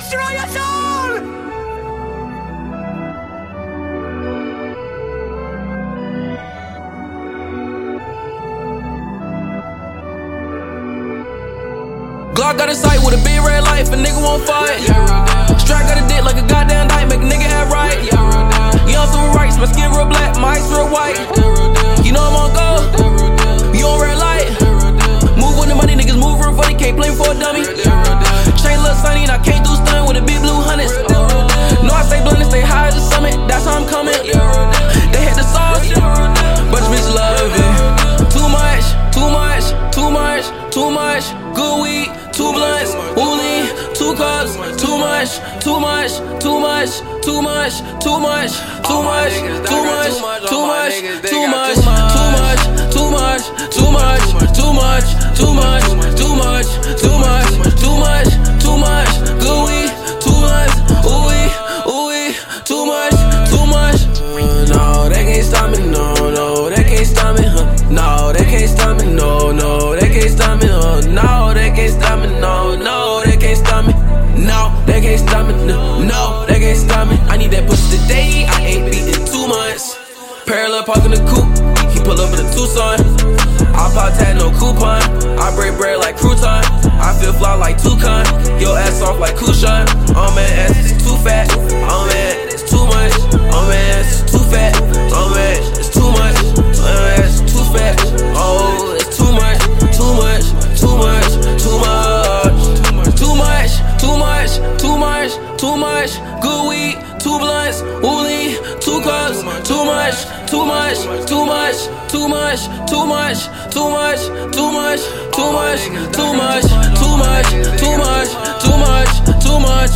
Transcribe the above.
destroy us all! Glock got a sight with a big red light, if a nigga won't fight. Strap got a dick like a goddamn knife, make a nigga act right. Young civil rights, my skin real black, my ice real white. You know I'm on go, you on red light. Move with the money, niggas move real funny, can't blame for a dummy. Chain look sunny and I can't do stun with a big blue hundreds. No, I stay blunt and stay high as the summit, that's how I'm coming. They hit the sauce, but you bitches love it. Too much, too much, too much, too much. Good weed, 2 blunts, Wooly, 2 cups. Too much, too much, too much, too much, too much, too much, too much, too much, too much, too much, too much, too much, too much, too much, too much, too much, too much. Good weed, 2 blunts, ooey, too much, too much. No, they can't stop me, no, they can't stop me, no, they can't stop me, no, they can't stop me, no, they can't stop me, no, they can't stop me, no, they can't stop me, no, they can't stop me. I need that pussy today, I ain't beating 2 months. Parallel parking the coupe, he pull up in a Tucson. I pop tag, no coupon, I break bread like crouton. I feel fly like Toucan, your ass off like Kushan. Oh man, ass is too fat, oh man, it's too much. Oh man, it's too fat, oh man, it's too much. Oh man, it's too fat, oh, it's too much, too much, too much, too much, too much, too much, too much, too much. Good weed, 2 blunts, Wooly, 2 cups. Too much, too much, too much, too much, too much, too much, too much, too much, too much, too much, too much, too much, too much,